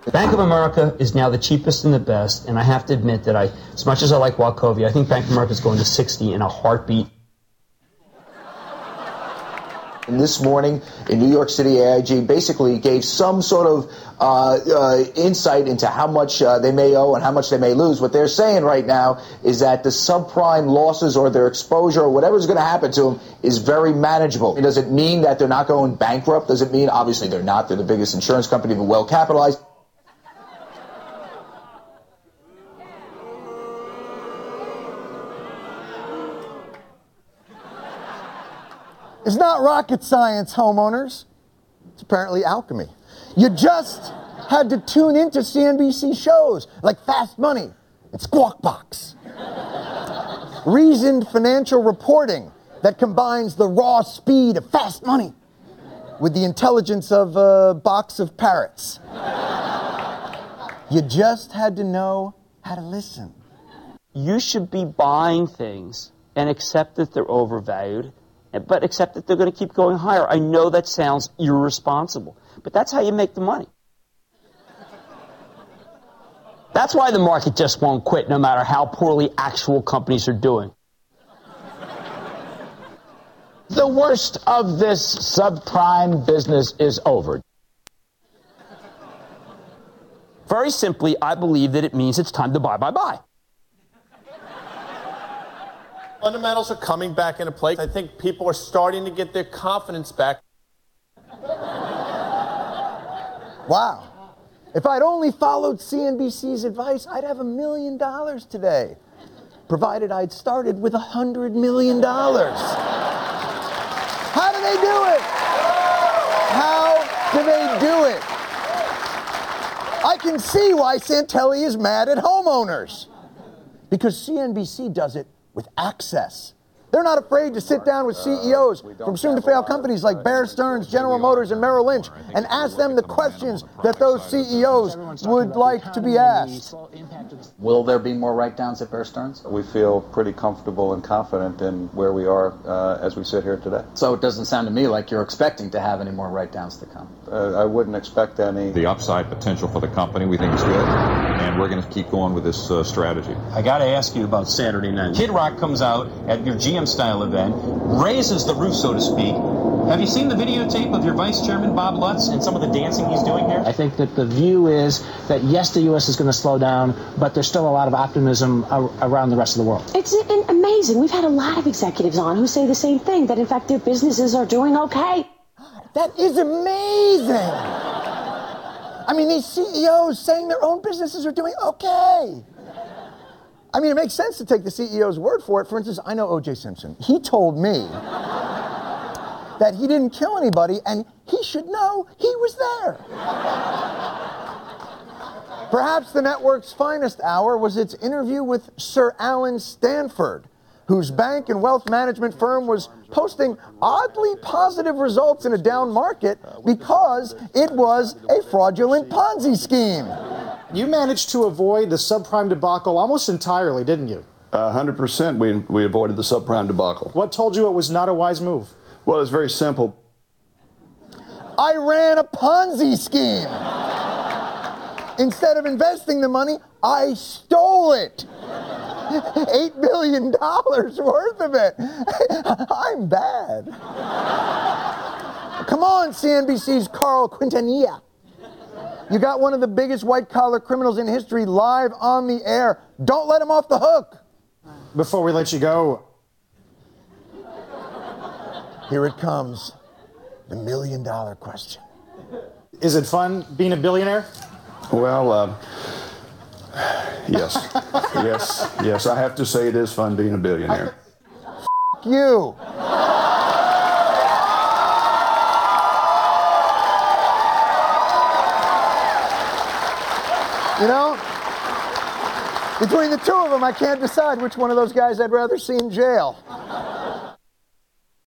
Bank of America is now the cheapest and the best, and I have to admit that as much as I like Wachovia, I think Bank of America is going to 60 in a heartbeat. And this morning in New York City, AIG basically gave some sort of insight into how much they may owe and how much they may lose. What they're saying right now is that the subprime losses or their exposure or whatever's going to happen to them is very manageable. Does it mean that they're not going bankrupt? Does it mean, obviously they're not, they're the biggest insurance company, but well capitalized? It's not rocket science, homeowners. It's apparently alchemy. You just had to tune into CNBC shows like Fast Money and Squawk Box. Reasoned financial reporting that combines the raw speed of fast money with the intelligence of a box of parrots. You just had to know how to listen. You should be buying things and accept that they're overvalued, but accept that they're going to keep going higher. I know that sounds irresponsible, but that's how you make the money. That's why the market just won't quit, no matter how poorly actual companies are doing. The worst of this subprime business is over. Very simply, I believe that it means it's time to buy. Fundamentals are coming back into play. I think people are starting to get their confidence back. Wow. If I'd only followed CNBC's advice, I'd have $1 million today, provided I'd started with $100 million. How do they do it? How do they do it? I can see why Santelli is mad at homeowners, because CNBC does it with access. They're not afraid to sit down with CEOs from soon-to-fail companies like Bear Stearns, General Motors, and Merrill Lynch and ask them the questions that those CEOs would like to be asked. Will there be more write-downs at Bear Stearns? We feel pretty comfortable and confident in where we are as we sit here today. So it doesn't sound to me like you're expecting to have any more write-downs to come. I wouldn't expect any. The upside potential for the company we think is good, and we're going to keep going with this strategy. I got to ask you about Saturday night. Kid Rock comes out at your GM-style event, raises the roof, so to speak. Have you seen the videotape of your Vice Chairman, Bob Lutz, and some of the dancing he's doing there? I think that the view is that, yes, the U.S. is going to slow down, but there's still a lot of optimism around the rest of the world. It's amazing. We've had a lot of executives on who say the same thing, that, in fact, their businesses are doing okay. That is amazing. I mean, these CEOs saying their own businesses are doing okay. I mean, it makes sense to take the CEO's word for it. For instance, I know O.J. Simpson. He told me that he didn't kill anybody, and he should know he was there. Perhaps the network's finest hour was its interview with Sir Alan Stanford, whose bank and wealth management firm was posting oddly positive results in a down market because it was a fraudulent Ponzi scheme. You managed to avoid the subprime debacle almost entirely, didn't you? 100% we avoided the subprime debacle. What told you it was not a wise move? Well, it's very simple. I ran a Ponzi scheme. Instead of investing the money, I stole it. $8 billion worth of it. I'm bad. Come on, CNBC's Carl Quintanilla. You got one of the biggest white-collar criminals in history live on the air. Don't let him off the hook. Before we let you go, here it comes, the $1 million question. Is it fun being a billionaire? Well, yes. Yes, I have to say it is fun being a billionaire. F*** you. You know, between the two of them, I can't decide which one of those guys I'd rather see in jail.